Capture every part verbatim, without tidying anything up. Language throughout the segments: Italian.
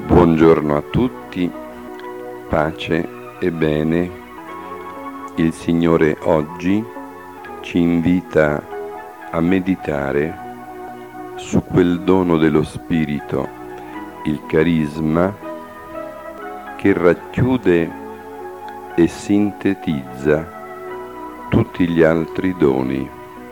Buongiorno a tutti, pace e bene. Il Signore oggi ci invita a meditare su quel dono dello Spirito, il carisma, che racchiude e sintetizza tutti gli altri doni.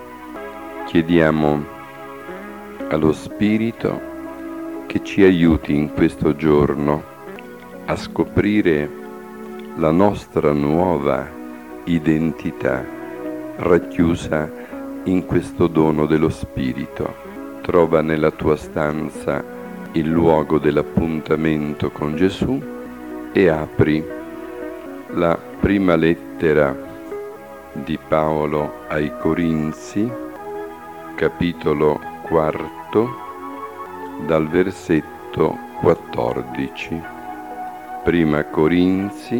Chiediamo allo Spirito che ci aiuti in questo giorno a scoprire la nostra nuova identità racchiusa in questo dono dello Spirito. Trova nella tua stanza il luogo dell'appuntamento con Gesù e apri la prima lettera di Paolo ai Corinzi, capitolo quarto, dal versetto quattordici. Prima Corinzi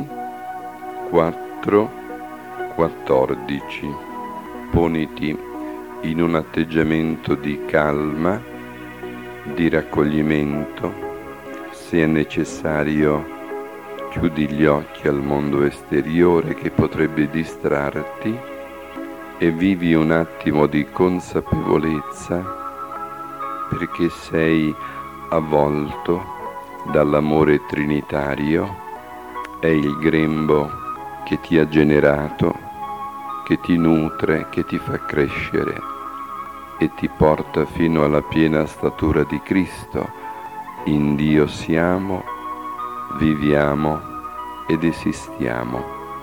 quattro quattordici. Poniti in un atteggiamento di calma, di raccoglimento. Se è necessario, chiudi gli occhi al mondo esteriore che potrebbe distrarti e vivi un attimo di consapevolezza, perché sei avvolto dall'amore trinitario. È il grembo che ti ha generato, che ti nutre, che ti fa crescere e ti porta fino alla piena statura di Cristo. In Dio siamo, viviamo ed esistiamo.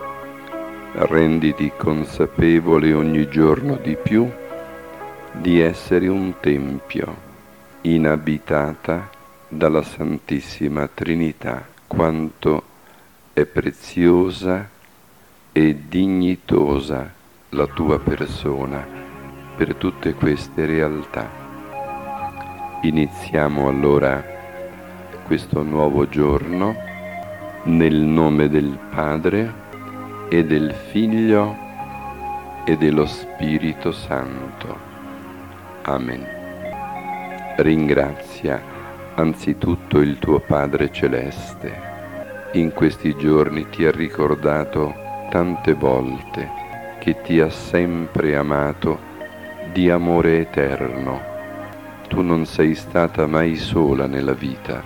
Renditi consapevole ogni giorno di più di essere un tempio inabitata dalla Santissima Trinità. Quanto è preziosa e dignitosa la tua persona per tutte queste realtà. Iniziamo allora questo nuovo giorno nel nome del Padre e del Figlio e dello Spirito Santo. Amen. Ringrazia anzitutto il tuo Padre Celeste. In questi giorni ti ha ricordato tante volte che ti ha sempre amato di amore eterno. Tu non sei stata mai sola nella vita.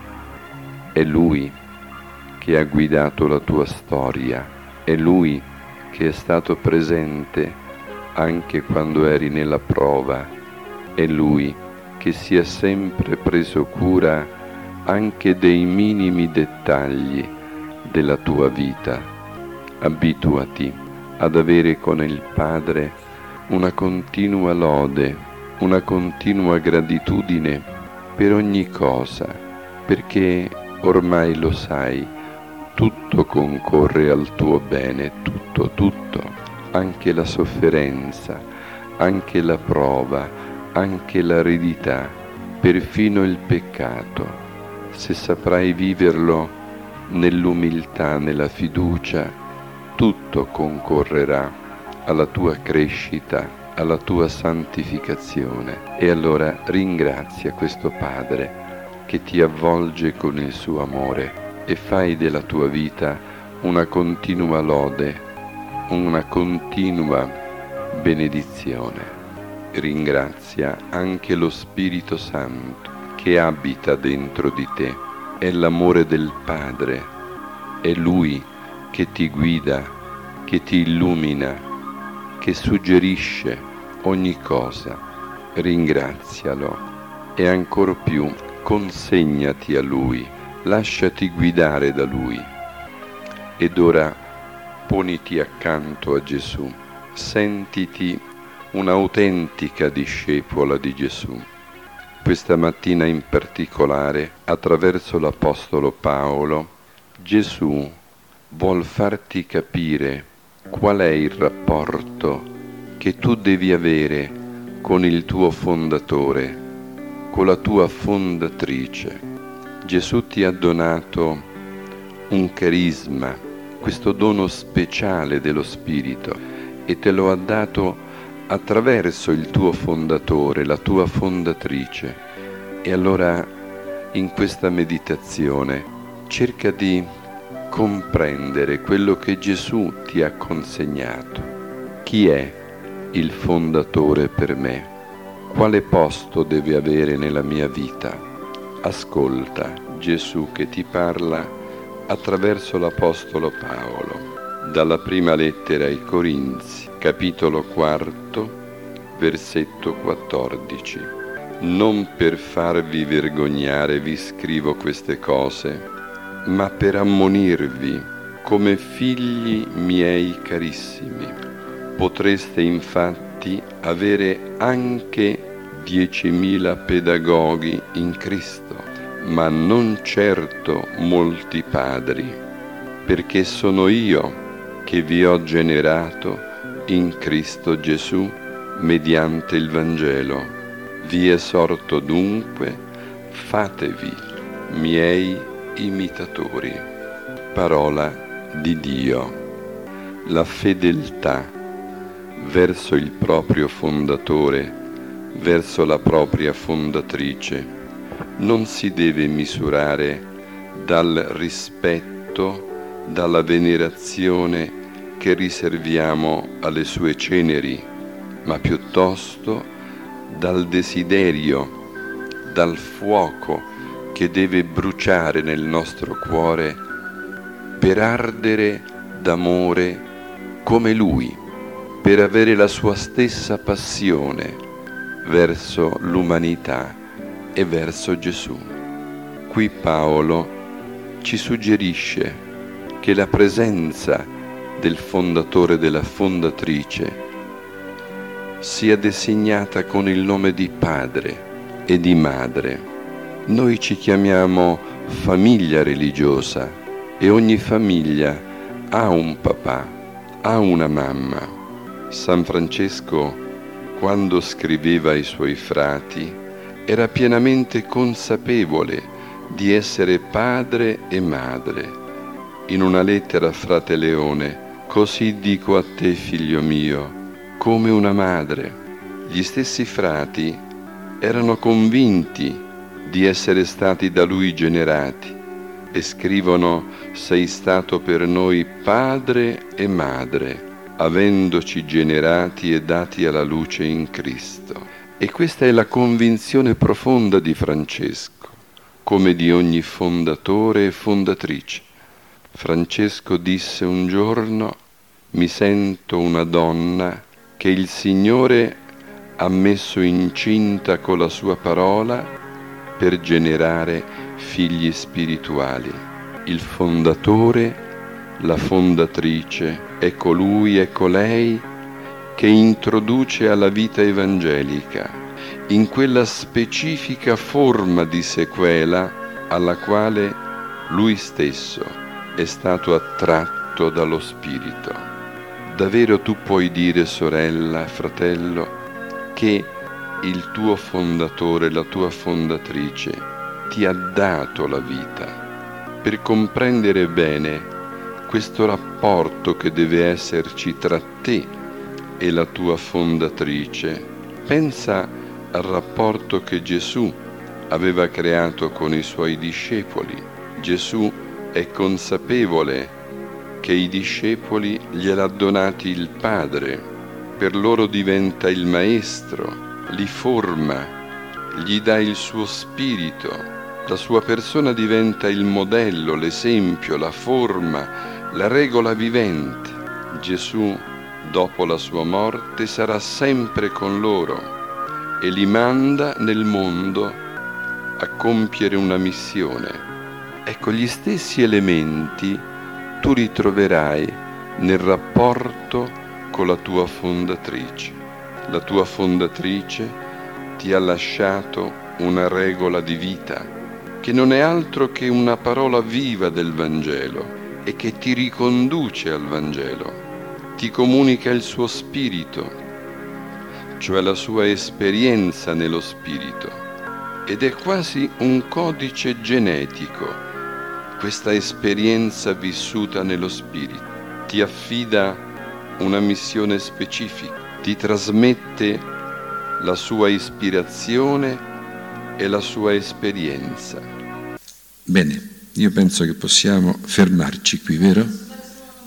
È Lui che ha guidato la tua storia. È Lui che è stato presente anche quando eri nella prova. È Lui che si è sempre preso cura anche dei minimi dettagli della tua vita. Abituati ad avere con il Padre una continua lode, una continua gratitudine per ogni cosa, perché ormai lo sai, tutto concorre al tuo bene, tutto, tutto, anche la sofferenza, anche la prova, anche l'aridità, perfino il peccato. Se saprai viverlo nell'umiltà, nella fiducia, tutto concorrerà alla tua crescita, alla tua santificazione. E allora ringrazia questo Padre che ti avvolge con il suo amore e fai della tua vita una continua lode, una continua benedizione. Ringrazia anche lo Spirito Santo che abita dentro di te. È l'amore del Padre, è Lui che ti guida, che ti illumina, che suggerisce ogni cosa. Ringrazialo e ancor più consegnati a Lui, lasciati guidare da Lui. Ed ora poniti accanto a Gesù, sentiti un'autentica discepola di Gesù. Questa mattina in particolare, attraverso l'Apostolo Paolo, Gesù vuol farti capire qual è il rapporto che tu devi avere con il tuo fondatore, con la tua fondatrice. Gesù ti ha donato un carisma, questo dono speciale dello Spirito, e te lo ha dato attraverso il tuo fondatore, la tua fondatrice. E allora in questa meditazione cerca di comprendere quello che Gesù ti ha consegnato. Chi è il fondatore per me? Quale posto deve avere nella mia vita? Ascolta Gesù che ti parla attraverso l'Apostolo Paolo. Dalla prima lettera ai Corinzi, capitolo quarto, versetto quattordici. Non per farvi vergognare vi scrivo queste cose, ma per ammonirvi come figli miei carissimi. Potreste infatti avere anche diecimila pedagoghi in Cristo, ma non certo molti padri, perché sono io che vi ho generato in Cristo Gesù mediante il Vangelo. Vi esorto dunque, fatevi miei imitatori. Parola di Dio. La fedeltà verso il proprio fondatore, verso la propria fondatrice, non si deve misurare dal rispetto, dalla venerazione che riserviamo alle sue ceneri, ma piuttosto dal desiderio, dal fuoco che deve bruciare nel nostro cuore per ardere d'amore come Lui, per avere la sua stessa passione verso l'umanità e verso Gesù. Qui Paolo ci suggerisce che la presenza del fondatore e della fondatrice sia designata con il nome di padre e di madre. Noi ci chiamiamo famiglia religiosa e ogni famiglia ha un papà, ha una mamma. San Francesco, quando scriveva ai suoi frati, era pienamente consapevole di essere padre e madre. In una lettera a frate Leone: così dico a te, figlio mio, come una madre. Gli stessi frati erano convinti di essere stati da lui generati e scrivono: sei stato per noi padre e madre, avendoci generati e dati alla luce in Cristo. E questa è la convinzione profonda di Francesco, come di ogni fondatore e fondatrice. Francesco disse un giorno: mi sento una donna che il Signore ha messo incinta con la sua parola per generare figli spirituali. Il fondatore, la fondatrice, è colui e colei che introduce alla vita evangelica, in quella specifica forma di sequela alla quale lui stesso è stato attratto dallo Spirito. Davvero tu puoi dire, sorella, fratello, che il tuo fondatore, la tua fondatrice ti ha dato la vita. Per comprendere bene questo rapporto che deve esserci tra te e la tua fondatrice, pensa al rapporto che Gesù aveva creato con i suoi discepoli. Gesù è consapevole che i discepoli gliel'ha donati il Padre, per loro diventa il Maestro, li forma, gli dà il suo spirito, la sua persona diventa il modello, l'esempio, la forma, la regola vivente. Gesù, dopo la sua morte, sarà sempre con loro e li manda nel mondo a compiere una missione. Ecco, gli stessi elementi tu ritroverai nel rapporto con la tua fondatrice. La tua fondatrice ti ha lasciato una regola di vita che non è altro che una parola viva del Vangelo e che ti riconduce al Vangelo, ti comunica il suo spirito, cioè la sua esperienza nello spirito, ed è quasi un codice genetico. Questa esperienza vissuta nello Spirito ti affida una missione specifica, ti trasmette la sua ispirazione e la sua esperienza. Bene, io penso che possiamo fermarci qui, vero?